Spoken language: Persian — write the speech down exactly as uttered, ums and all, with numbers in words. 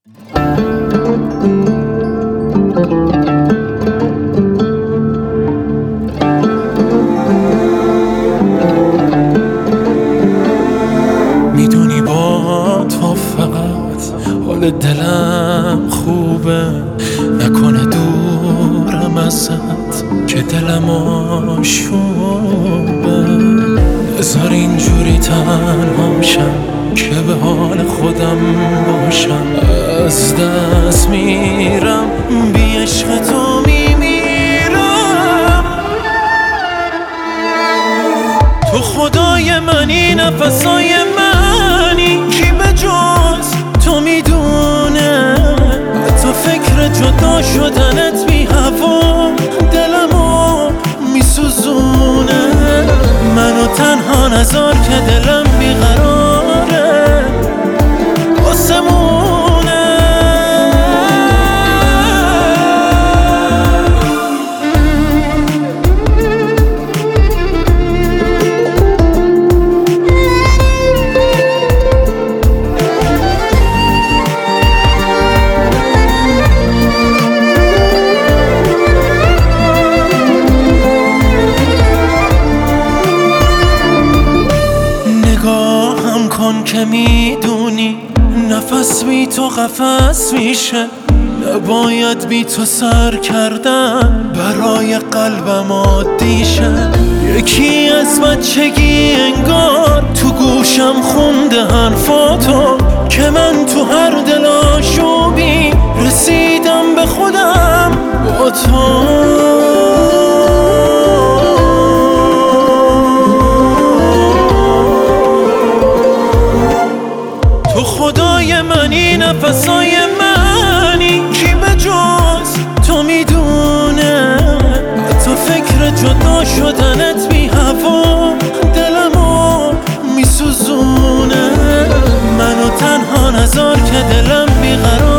میدونی با تو فقط حال دلم خوبه، نکنه دورم ازت که دلم آشوبه. بذار اینجوری تنهاشم که به حال خودم باشم، از دست میرم بی عشق تو میمیرم. تو خدای منی، نفسای منی، کی به جز تو میدونه؟ حتی فکر جدا شدنت بی هوا دلمو میسوزونه. منو تنها نذار که دلم بیقراره، آسمونه. نگاهم کن که میدونی نفس بی تو قفس میشه، نباید بی تو سر کردن برای قلبم عادی شه. یکی از بچگی انگار تو گوشم خونده حرفاتو، که من تو هر دل آشوبی رسیدم به خودم با تو. تو خدای منی، نفسای منی، کی به جز تو میدونه؟ حتی فکر جدا شدنت بی هوا دلمو میسوزونه. منو تنها نذار که دلم بیقرار